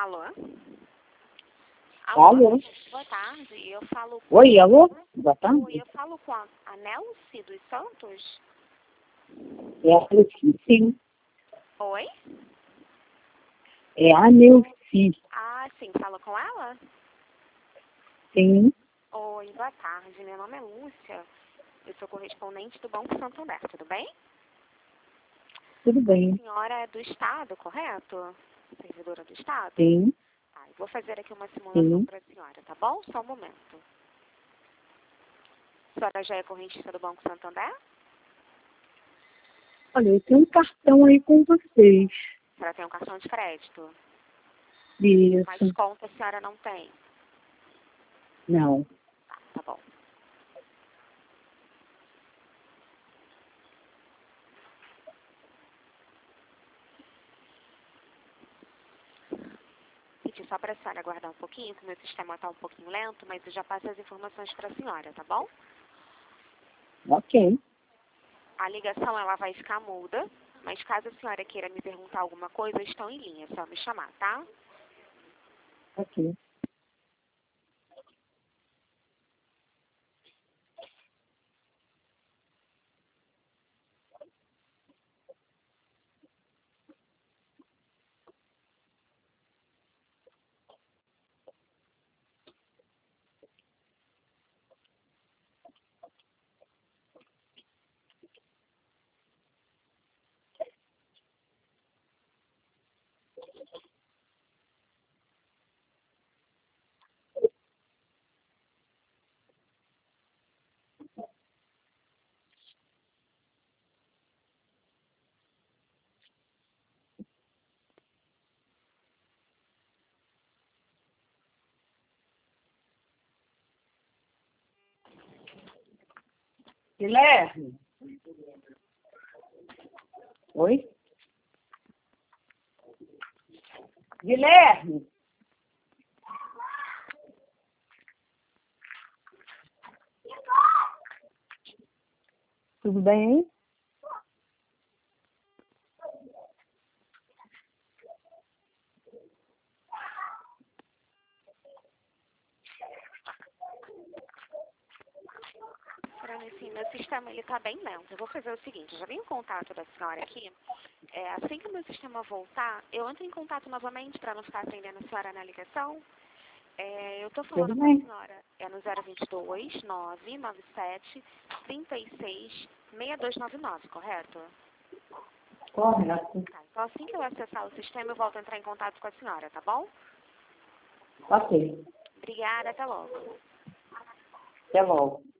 Alô? Alô? Boa tarde, eu falo com... Oi, alô? Boa Oi, tarde. eu falo com a Nelce dos Santos? É a Neuci, sim. Oi? É a Neuci, Ah, sim, falo com ela? sim. Oi, boa tarde, meu nome é Lúcia, eu sou correspondente do Banco Santander, tudo bem? Tudo A bem. senhora é do Estado, correto? Servidora do Estado? Sim, Tá, eu vou fazer aqui uma simulação sim. para a senhora, tá bom? Só um momento. A senhora já é correntista do Banco Santander? Olha, eu tenho um cartão aí com vocês. A senhora tem um cartão de crédito? Mas Isso. conta a senhora não tem? Não. Tá bom. Pedir só para a senhora aguardar um pouquinho, que o meu sistema está um pouquinho lento, mas eu já passo as informações para a senhora, tá bom? Ok. A ligação ela vai ficar muda, mas caso a senhora queira me perguntar alguma coisa, estão em linha, é só me chamar, tá? Ok. Guilherme? Oi? Guilherme? Tudo bem? Assim, meu sistema ele tá bem lento. Eu vou fazer o seguinte, eu já vi o contato da senhora aqui. Assim que o meu sistema voltar, eu entro em contato novamente para não ficar atendendo a senhora na ligação. Eu estou Tudo falando com a bem. senhora, é no 022 997 36 6299, correto? Correto. Tá, então assim que eu acessar o sistema, eu volto a entrar em contato com a senhora, tá bom? Ok. Obrigada, até logo. Até logo.